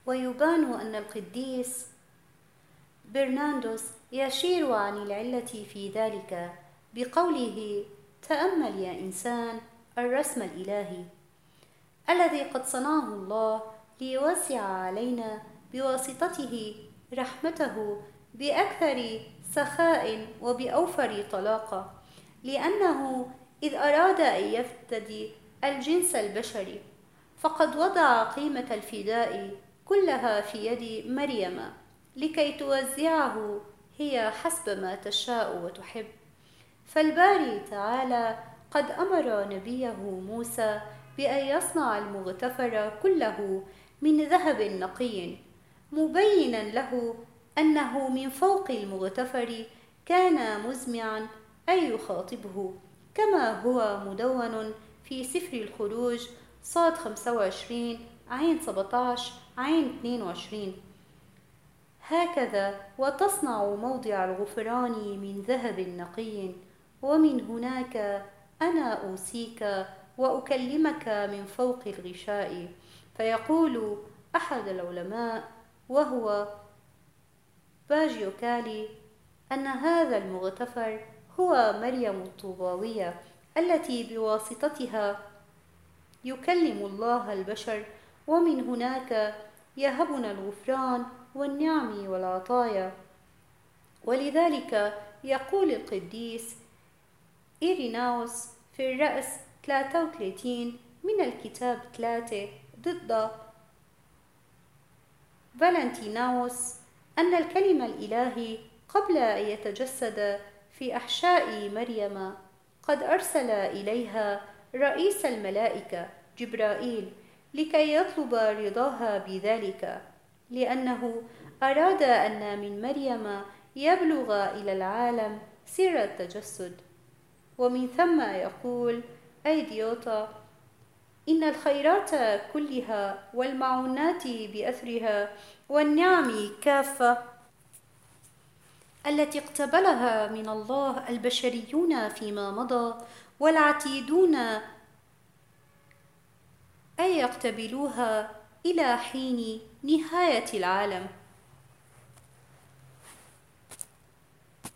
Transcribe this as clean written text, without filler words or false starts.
ويبان أن القديس برناردوس يشير عن العلة في ذلك بقوله: تأمل يا إنسان الرسم الإلهي الذي قد صنعه الله ليوسع علينا بواسطته رحمته بأكثر سخاء وبأوفر طلاقة، لأنه إذ أراد أن يفتدي الجنس البشري فقد وضع قيمة الفداء كلها في يد مريم لكي توزعه هي حسب ما تشاء وتحب. فالباري تعالى قد أمر نبيه موسى بأن يصنع المغتفر كله من ذهب نقي، مبينا له أنه من فوق المغتفر كان مزمعا أن يخاطبه، كما هو مدون في سفر الخروج صاد 25 عين 17 عين 22. هكذا وتصنع موضع الغفران من ذهب نقي، ومن هناك أنا أوصيك وأكلمك من فوق الغشاء. فيقول أحد العلماء وهو باجيوكالي أن هذا المغتفر هو مريم الطوباوية التي بواسطتها يكلم الله البشر، ومن هناك يهبنا الغفران والنعم والعطايا. ولذلك يقول القديس إيريناوس في الرأس 33 من الكتاب 3 ضد فالنتيناوس أن الكلمة الإلهي قبل أن يتجسد في أحشاء مريم قد أرسل إليها رئيس الملائكة جبرائيل لكي يطلب رضاها بذلك، لأنه أراد أن من مريم يبلغ إلى العالم سر التجسد. ومن ثم يقول أيديوطا إن الخيرات كلها والمعونات بأثرها والنعم كافة التي اقتبلها من الله البشريون فيما مضى والعتيدون أن يقتبلوها إلى حين نهاية العالم